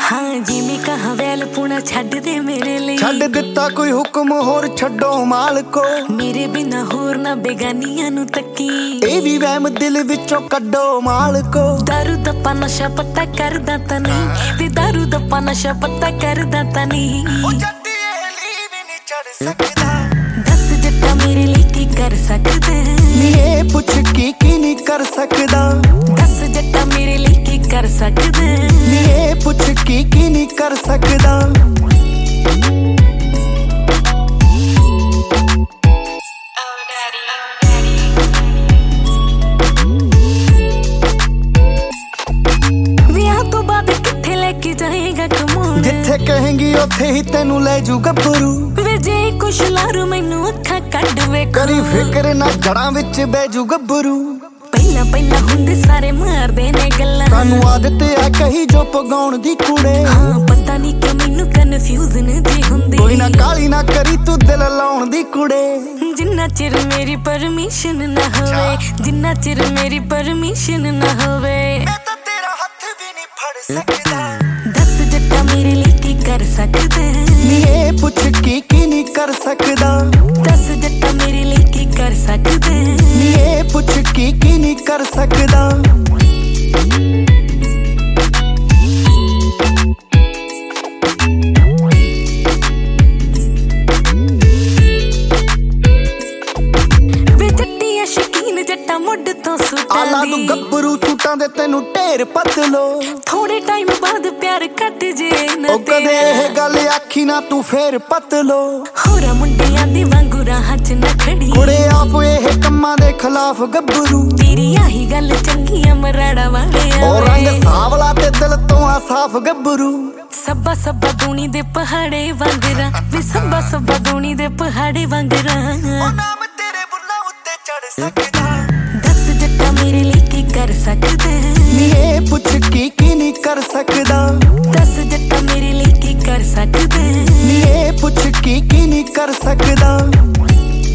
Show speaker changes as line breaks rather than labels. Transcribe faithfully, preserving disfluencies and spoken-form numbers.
हाँ जिमी कहा वैल पुना छड़ दे मेरे लिए।
छड़ दिता कोई हुक्म होर छड्डो मालको,
मेरे बिना होर ना बेगानियां नु तकी।
ए वी वहम दिल विचों कड्डो मालको।
दारू दप्पा नशा पता करदा ता नहीं, वे दारू दप्पा नशा पता करदा ता नहीं।
ओ जट्टी एली भी नहीं चढ़ सकदा।
दस जट्टा मेरे लिए की कर सकदे,
नी ए पुछ की की नहीं कर सकदा।
दस जट्टा मेरे लिए की कर सकदे,
नी ए पुछ की की नहीं कर सकदा। जिथे कहेंगी उथे ही तेनू ले जू गब्बरू।
वे जे कुछ लारू मैनू अखा कड वे
करी फिक्र ना जड़ां विच बह जू गब्बरू।
पहला पहला हुंदे सारे मारदे ने गल्लां,
सानू आदत है कही जो पगाउण दी कुड़े।
हाँ पता नहीं कि मैनू कन्फ्यूजन जी हुंदी।
कोई ना काली ना करी तू दिल लाउण दी कुड़े।
जिन्ना चिर मेरी परमिशन ना होवे, जिन्ना चिर मेरी परमिशन ना होवे,
मैं तां तेरा हत्थ भी नहीं फड़ सकदा।
दस जट्टा मेरे लिए की कर सकदे,
नी ए पुछ की की नहीं कर सकदा।
दस जट्टा मेरे लिए की कर सकदे,
नी ए पुछ की की नहीं कर सकदा। आला तू गब्बरू सूटां दे तेनू ढेर पतलो।
थोड़े टाइम बाद प्यार कट जे ना
ओ कदे एह गल आखी ना तू फेर पतलो।
होरा मुंडियां दी वांगू राहां च ना खड़ी,
कुड़े आप एह कम्मां दे खिलाफ गब्बरू।
तेरी आही गल चंगियां मराड़ा वाले
ओ रंग सावला ते दिल तो आ साफ गब्बरू।
सब्बा सब्बा दूनी दे पहाड़े वांगरा, वे सब्बा सब्बा दूनी दे पहाड़े वांगरा।
ओ नाम तेरे बुल्ला उत्ते चढ़ सकदा।
दस जट्टा मेरे लिए की कर सकदे,
नी ए पुछ की की नहीं कर सकदा।
दस जट्टा मेरे लिए की कर सकदे,
नी ए पुछ की की नहीं कर सकदा।